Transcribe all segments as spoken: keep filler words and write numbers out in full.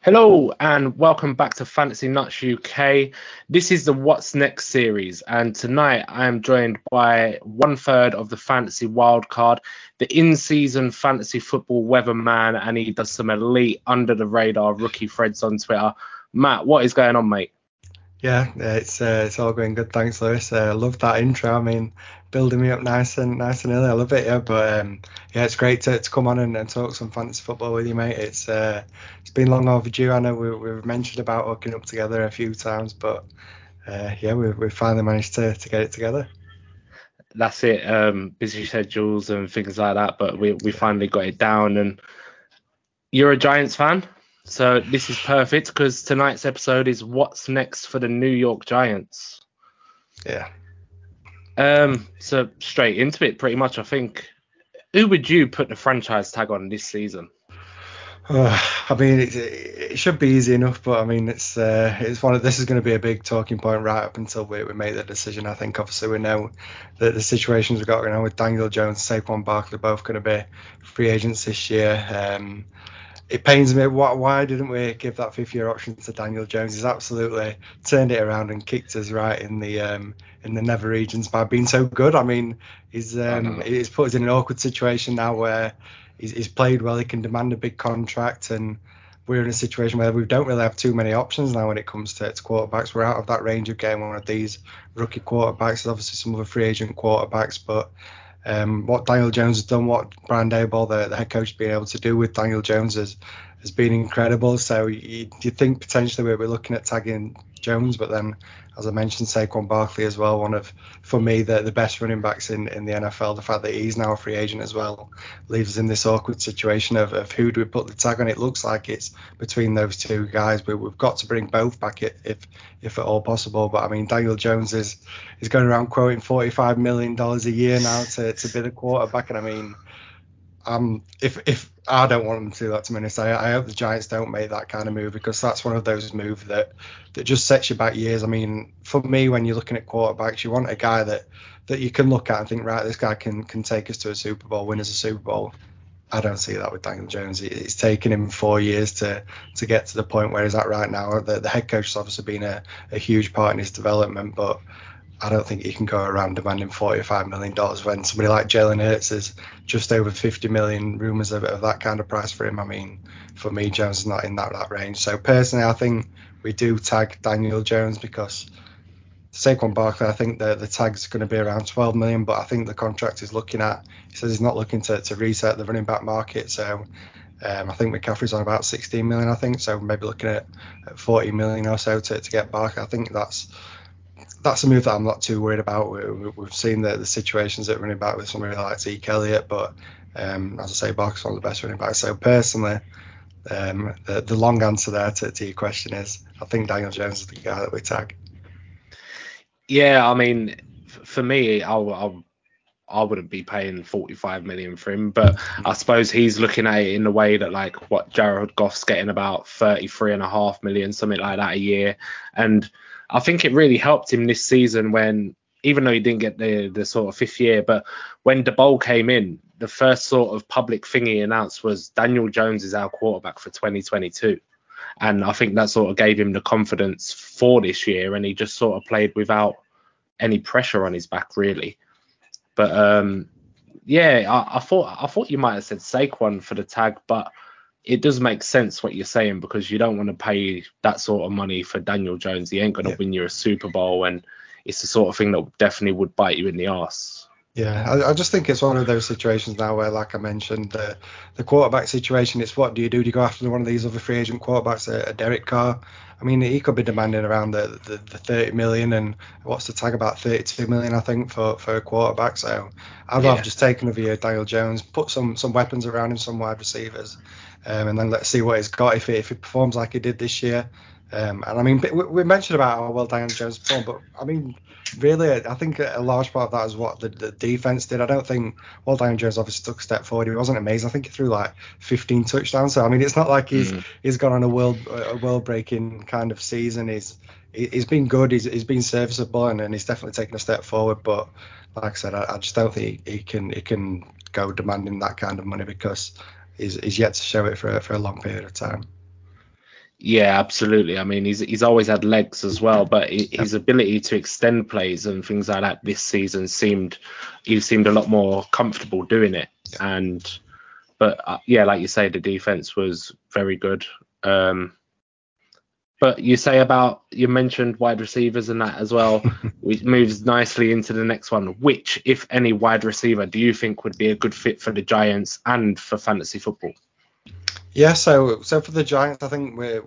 Hello and welcome back to Fantasy Nuts U K. This is the What's Next series, and tonight I am joined by one third of the Fantasy Wildcard, the in-season fantasy football weatherman, and he does some elite under the radar rookie threads on Twitter. Matt, what is going on, mate? Yeah, it's uh, it's all going good. Thanks, Lewis. I uh, love that intro. I mean, building me up nice and nice and early. I love it. Yeah, but um, yeah, it's great to, to come on and, and talk some fantasy football with you, mate. It's uh, it's been long overdue. I know we, we've mentioned about hooking up together a few times, but uh, yeah, we we finally managed to, to get it together. That's it. Um, busy schedules and things like that, but we we finally got it down. And you're a Giants fan? So this is perfect because tonight's episode is what's next for the New York Giants. Yeah. Um. So straight into it, pretty much. I think. Who would you put the franchise tag on this season? Uh, I mean, it, it should be easy enough, but I mean, it's uh, it's one of this is going to be a big talking point right up until we, we make the decision. I think obviously we know that the situations we've got going on with Daniel Jones, Saquon Barkley, both going to be free agents this year. Um, it pains me. Why, why didn't we give that fifth year option to Daniel Jones? He's absolutely turned it around and kicked us right in the um, in the nether regions by being so good. I mean, he's um, he's put us in an awkward situation now where he's, he's played well. He can demand a big contract, and we're in a situation where we don't really have too many options now when it comes to, to quarterbacks. We're out of that range of getting one of these rookie quarterbacks. There's obviously some other free agent quarterbacks, but um, what Daniel Jones has done, what Brian Daboll, the, the head coach, has been able to do with Daniel Jones has, has been incredible. So you, you think potentially we're, we're looking at tagging Jones, but then, as I mentioned, Saquon Barkley as well, one of, for me, the, the best running backs in, in the N F L. The fact that he's now a free agent as well leaves us in this awkward situation of, of who do we put the tag on. It looks like it's between those two guys, but we've got to bring both back if if at all possible. But I mean, Daniel Jones is is going around quoting forty-five million dollars a year now to, to be the quarterback, and I mean, um, if if I don't want them to do that, to be honest, I, I hope the Giants don't make that kind of move, because that's one of those moves that that just sets you back years. I mean, for me, when you're looking at quarterbacks, you want a guy that that you can look at and think, right, this guy can can take us to a Super Bowl, win us a Super Bowl. I don't see that with Daniel Jones. It's taken him four years to to get to the point where he's at right now. The, the head coach has obviously been a, a huge part in his development, but I don't think he can go around demanding forty-five million dollars when somebody like Jalen Hurts is just over fifty million. Rumors of, of that kind of price for him. I mean, for me, Jones is not in that, that range. So personally, I think we do tag Daniel Jones, because Saquon Barkley, I think the the tag's going to be around twelve million, but I think the contract is looking at, he says he's not looking to, to reset the running back market. So um, I think McCaffrey's on about sixteen million, I think. So maybe looking at, at forty million or so to, to get Barkley. I think that's that's a move that I'm not too worried about. We, we've seen the, the situations that running back with somebody like Zeke Elliott, but um, as I say, Barkley's one of the best running backs. So personally, um, the, the long answer there to, to your question is, I think Daniel Jones is the guy that we tag. Yeah, I mean, for me, I'll, I'll I wouldn't be paying forty-five million for him, but I suppose he's looking at it in the way that, like, what Jared Goff's getting about thirty-three and a half million, something like that a year. And I think it really helped him this season when, even though he didn't get the the sort of fifth year, but when Daboll came in, the first sort of public thing he announced was Daniel Jones is our quarterback for twenty twenty-two. And I think that sort of gave him the confidence for this year, and he just sort of played without any pressure on his back, really. But um, yeah, I, I thought I thought you might have said Saquon for the tag, but it does make sense what you're saying, because you don't want to pay that sort of money for Daniel Jones. He ain't going to yeah. win you a Super Bowl, and it's the sort of thing that definitely would bite you in the arse. Yeah, I, I just think it's one of those situations now where, like I mentioned, the the quarterback situation, it's what do you do? Do you go after one of these other free agent quarterbacks, a, a Derek Carr? I mean, he could be demanding around the, the, the thirty million, and what's the tag, about thirty-two million, I think, for, for a quarterback. So I'd rather yeah. just take another year Daniel Jones, put some some weapons around him, some wide receivers, um, and then let's see what he's got. If he, if he performs like he did this year, um, and I mean, we, we mentioned about how well Daniel Jones performed, but I mean, really, I think a large part of that is what the, the defense did. I don't think, well, Daniel Jones obviously took a step forward. He wasn't amazing. I think he threw like fifteen touchdowns. So I mean, it's not like he's mm. he's gone on a world a world breaking kind of season. He's he's been good. He's he's been serviceable, and, and he's definitely taken a step forward. But like I said, I, I just don't think he, he can he can go demanding that kind of money, because he's he's yet to show it for for a long period of time. Yeah, absolutely. I mean, he's he's always had legs as well, but hi- his ability to extend plays and things like that this season seemed he seemed a lot more comfortable doing it. And but uh, yeah, like you say, the defense was very good. Um, but you say about you mentioned wide receivers and that as well, which moves nicely into the next one. Which, if any, wide receiver do you think would be a good fit for the Giants and for fantasy football? Yeah, so so for the Giants, I think we're,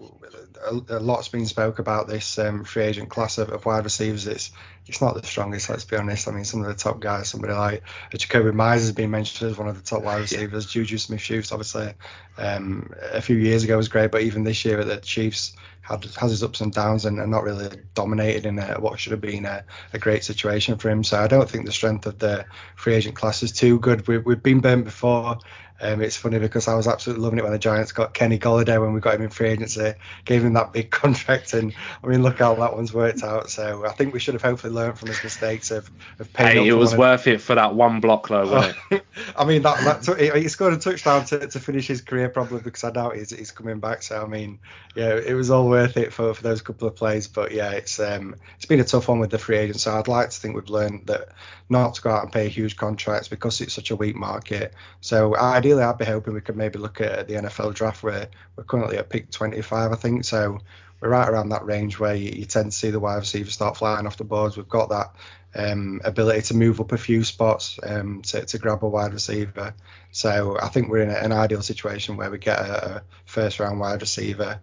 a, a lot's been spoke about this um, free agent class of, of wide receivers. It's it's not the strongest, let's be honest. I mean, some of the top guys, somebody like Jacoby Myers has been mentioned as one of the top wide Yeah. receivers. Juju Smith-Schuster, obviously, um, a few years ago was great, but even this year at the Chiefs had has his ups and downs and, and not really dominated in a, what should have been a, a great situation for him. So I don't think the strength of the free agent class is too good. We, we've been burnt before. Um, it's funny because I was absolutely loving it when the Giants got Kenny Golladay when we got him in free agency, gave him that big contract, and I mean, look how that one's worked out. So I think we should have hopefully learned from his mistakes of, of paying Hey, up it for was one of. worth it for that one block though, wasn't Oh, I mean, that, that took, he, he scored a touchdown to, to finish his career probably because I doubt he's, he's coming back. So I mean, yeah, it was all worth it for, for those couple of plays. But yeah, it's um it's been a tough one with the free agents. So I'd like to think we've learned that not to go out and pay huge contracts because it's such a weak market. So ideally, I'd be hoping we could maybe look at the N F L draft where we're currently at pick twenty-five, I think. So we're right around that range where you, you tend to see the wide receivers start flying off the boards. We've got that um, ability to move up a few spots um, to, to grab a wide receiver. So I think we're in a, an ideal situation where we get a, a first round wide receiver.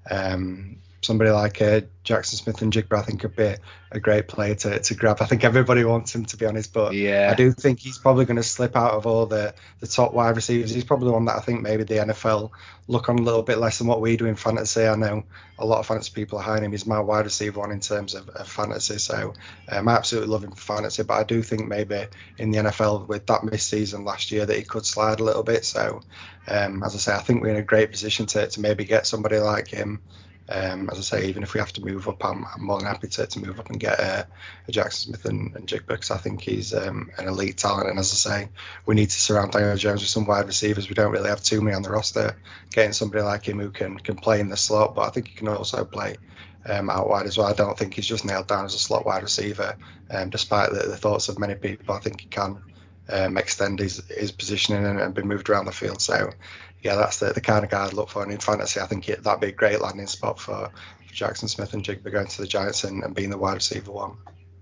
Um, somebody like uh, Jackson Smith and Jigba, I think, could be a great player to, to grab. I think everybody wants him, to be honest, but it? I Yeah. do think he's probably going to slip out of all the, the top wide receivers. He's probably one that I think maybe the N F L look on a little bit less than what we do in fantasy. I know a lot of fantasy people are high him. He's my wide receiver one in terms of, of fantasy, so um, I absolutely love him for fantasy, but I do think maybe in the N F L with that missed season last year that he could slide a little bit. So um, as I say, I think we're in a great position to, to maybe get somebody like him. Um, as I say, even if we have to move up, I'm, I'm more than happy to, to move up and get a, a Jackson Smith and, and Jigba because I think he's um, an elite talent. And as I say, we need to surround Daniel Jones with some wide receivers. We don't really have too many on the roster. Getting somebody like him who can can play in the slot, but I think he can also play um, out wide as well. I don't think he's just nailed down as a slot wide receiver, um, despite the, the thoughts of many people. I think he can um, extend his, his positioning and, and be moved around the field. So yeah, that's the, the kind of guy I'd look for. And in fantasy, I think it, that'd be a great landing spot for, for Jackson Smith and Jigba going to the Giants and, and being the wide receiver one.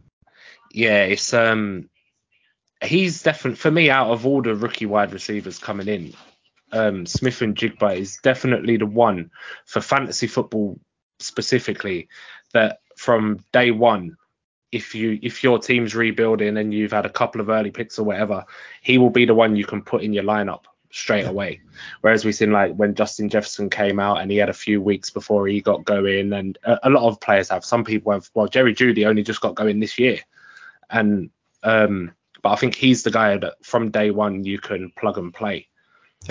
Yeah, it's um he's definitely for me out of all the rookie wide receivers coming in, um Smith and Jigba is definitely the one for fantasy football specifically that from day one, if you if your team's rebuilding and you've had a couple of early picks or whatever, he will be the one you can put in your lineup straight Yeah. away. Whereas we've seen like when Justin Jefferson came out and he had a few weeks before he got going, and a, a lot of players have. Some people have. Well, Jerry Jeudy only just got going this year, and um, but I think he's the guy that from day one you can plug and play. Yeah.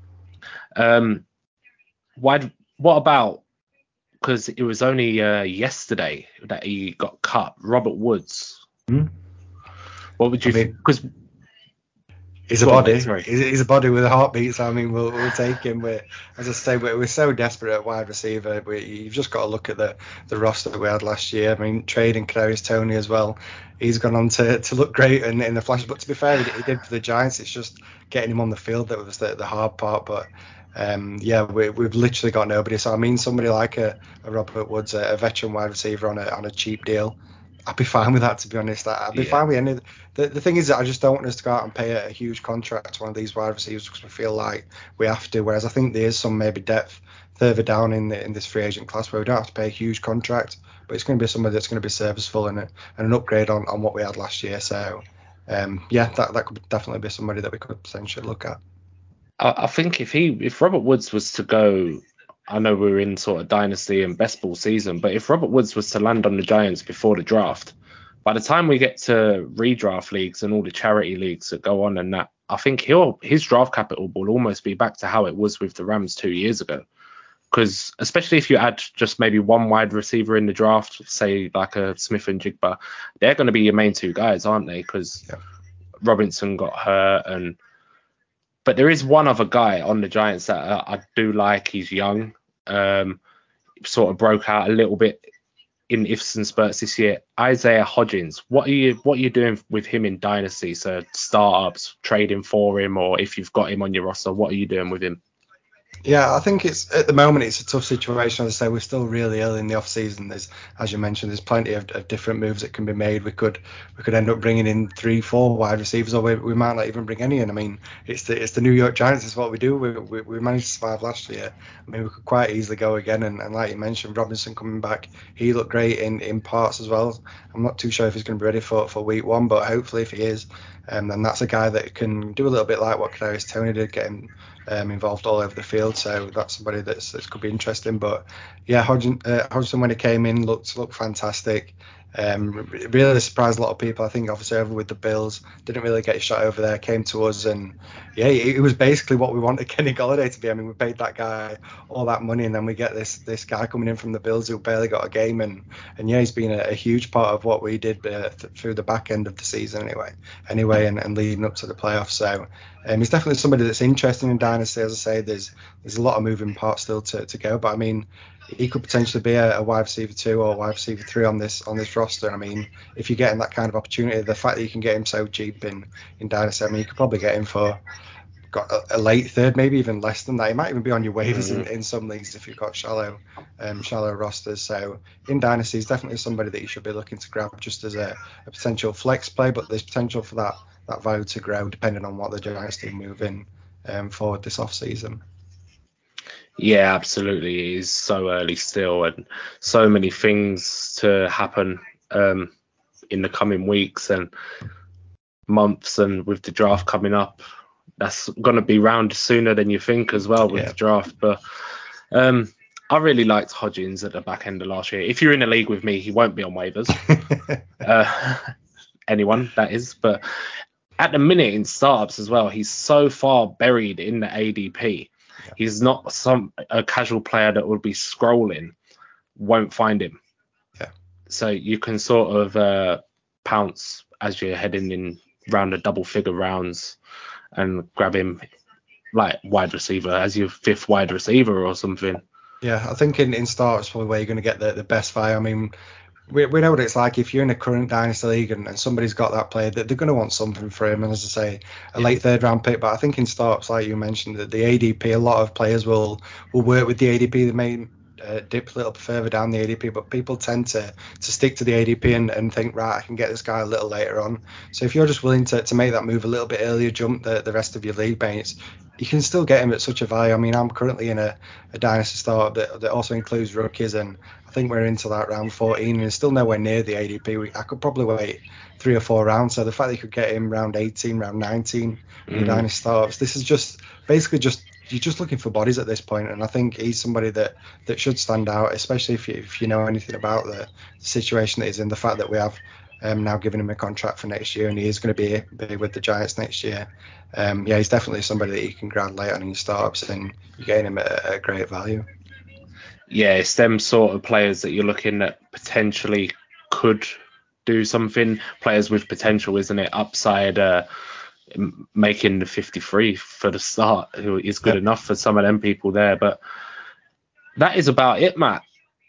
Um, why? What about? Because it was only uh, yesterday that he got cut. Robert Woods. Mm-hmm. What would I you? mean, Because he's a go on, mate. body. Sorry. He's, he's a body with a heartbeat. So I mean, we'll, we'll take him. We're, as I say, we're, we're so desperate at wide receiver. We, you've just got to look at the, the roster that we had last year. I mean, trading Kadarius Toney as well. He's gone on to, to look great in, in the flash. But to be fair, he, he did for the Giants. It's just getting him on the field that was the, the hard part. But um, yeah, we, we've literally got nobody. So I mean, somebody like a, a Robert Woods, a, a veteran wide receiver on a on a cheap deal. I'd be fine with that, to be honest. I'd be Yeah. fine with any. The, the thing is that I just don't want us to go out and pay a, a huge contract to one of these wide receivers because we feel like we have to. Whereas I think there is some maybe depth further down in the, in this free agent class where we don't have to pay a huge contract, but it's going to be somebody that's going to be serviceable and, a, and an upgrade on, on what we had last year. So um, yeah, that that could definitely be somebody that we could potentially look at. I, I think if he if Robert Woods was to go, I know we're in sort of dynasty and best ball season, but if Robert Woods was to land on the Giants before the draft, by the time we get to redraft leagues and all the charity leagues that go on and that, I think he'll his draft capital will almost be back to how it was with the Rams two years ago. Because especially if you add just maybe one wide receiver in the draft, say like a Smith and Jigba, they're going to be your main two guys, aren't they? Because Yeah. Robinson got hurt, and but there is one other guy on the Giants that uh, I do like. He's young. Um, sort of broke out a little bit in ifs and spurts this year. Isaiah Hodgins, what are you what are you doing with him in Dynasty? So startups, trading for him, or if you've got him on your roster, what are you doing with him? Yeah, I think it's at the moment it's a tough situation. As I say, we're still really early in the off season. There's, as you mentioned, there's plenty of, of different moves that can be made. We could we could end up bringing in three, four wide receivers, or we, we might not even bring any in. I mean, it's the it's the New York Giants. It's what we do. We, we, we managed to survive last year. I mean, we could quite easily go again. And, and like you mentioned, Robinson coming back, he looked great in, in parts as well. I'm not too sure if he's going to be ready for, for week one, but hopefully if he is, um, then that's a guy that can do a little bit like what Kadarius Toney did, get him Um, involved all over the field, so that's somebody that's that could be interesting. But yeah, Hodgson, uh, Hodgson when he came in looked looked fantastic. Um, really surprised a lot of people. I think obviously over with the Bills, didn't really get a shot over there. Came to us, and yeah, it was basically what we wanted Kenny Golladay to be. I mean, we paid that guy all that money, and then we get this this guy coming in from the Bills who barely got a game, and and yeah, he's been a, a huge part of what we did uh, th- through the back end of the season anyway. Anyway, and, and leading up to the playoffs. So um, he's definitely somebody that's interesting in Dynasty. As I say, there's there's a lot of moving parts still to, to go, but I mean, he could potentially be a, a wide receiver two or a wide receiver three on this on this roster. I mean, if you're getting that kind of opportunity, the fact that you can get him so cheap in in Dynasty, I mean, you could probably get him for got a, a late third, maybe even less than that. He might even be on your waivers Mm-hmm. in, in some leagues if you've got shallow um, shallow rosters. So in Dynasty, he's definitely somebody that you should be looking to grab just as a, a potential flex play, but there's potential for that that value to grow depending on what the Giants do moving um, forward this off season. Yeah, absolutely. It is so early still, and so many things to happen um, in the coming weeks and months, and with the draft coming up, that's going to be round sooner than you think as well with Yeah. the draft. But um, I really liked Hodgins at the back end of last year. If you're in a league with me, he won't be on waivers. uh, anyone, that is. But at the minute in startups as well, he's so far buried in the A D P. Yeah. He's not some a casual player that will be scrolling, won't find him. Yeah. So you can sort of uh, pounce as you're heading in round the double figure rounds and grab him like wide receiver as your fifth wide receiver or something. Yeah, I think in, in startups probably where you're going to get the, the best value. I mean, we, we know what it's like if you're in a current dynasty league and, and somebody's got that player, that they're going to want something for him. And as I say, a yeah. late third round pick. But I think in startups, like you mentioned, that the A D P, a lot of players will will work with the A D P. They may uh, dip a little further down the A D P, but people tend to to stick to the A D P and, and think, right, I can get this guy a little later on. So if you're just willing to, to make that move a little bit earlier, jump the, the rest of your league mates, you can still get him at such a value. I mean, I'm currently in a, a dynasty startup that, that also includes rookies, and I think we're into that round fourteen, and it's still nowhere near the A D P. We, I could probably wait three or four rounds. So the fact that you could get him round eighteen, round nineteen in mm. your dynasty startups, this is just basically just you're just looking for bodies at this point, and I think he's somebody that, that should stand out, especially if you if you know anything about the situation that he's in. The fact that we have um, now given him a contract for next year, and he is going to be, be with the Giants next year. Um, yeah, he's definitely somebody that you can grab late on in your startups, and you gain him at a great value. Yeah, it's them sort of players that you're looking at potentially could do something. Players with potential, isn't it? Upside, uh, making the fifty-three for the start, who is good yep. enough for some of them people there. But that is about it, Matt.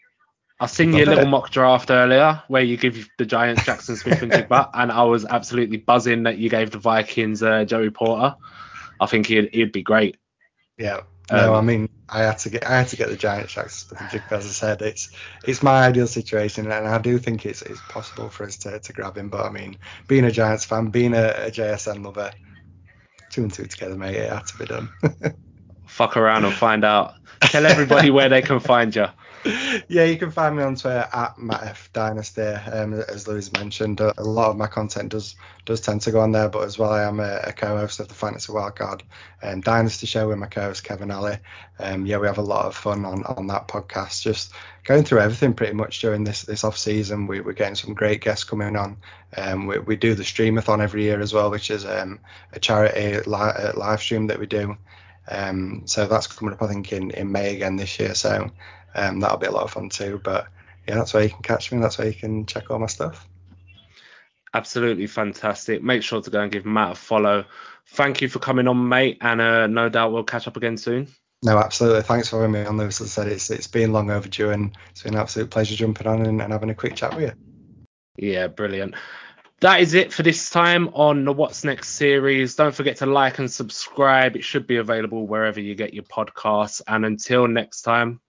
I seen your little mock draft earlier where you give the Giants Jackson Smith and Jigba, and I was absolutely buzzing that you gave the Vikings uh, Joey Porter. I think he'd he'd be great. Yeah. No, um, I mean, I had to get I had to get the Giants Jackson Smith and Jigba. As I said, it's it's my ideal situation, and I do think it's it's possible for us to, to grab him. But I mean, being a Giants fan, being a, a J S N lover, two and two together, mate, it had to be done. Fuck around and find out. Tell everybody where they can find you. Yeah, you can find me on Twitter at Matt F Dynasty. Um, as Louis mentioned, a lot of my content does does tend to go on there, but as well, I am a, a co-host of the Fantasy Wildcard um, Dynasty Show with my co-host Kevin Alley. Um, yeah, we have a lot of fun on, on that podcast, just going through everything pretty much during this this off season. We, we're getting some great guests coming on. Um, we, we do the Streamathon every year as well, which is um, a charity li- live stream that we do. Um, so that's coming up, I think, in, in May again this year. So um, that'll be a lot of fun too. But yeah, that's where you can catch me. That's where you can check all my stuff. Absolutely fantastic. Make sure to go and give Matt a follow. Thank you for coming on, mate. And uh, no doubt we'll catch up again soon. No, absolutely. Thanks for having me on, Lewis. As I said, it's it's been long overdue, and it's been an absolute pleasure jumping on and, and having a quick chat with you. Yeah, brilliant. That is it for this time on the What's Next series. Don't forget to like and subscribe. It should be available wherever you get your podcasts. And until next time,